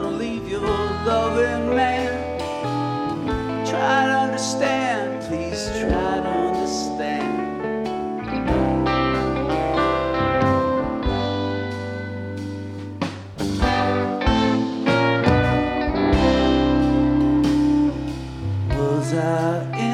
gonna leave your loving man. Try to understand, please try to understand. Was I in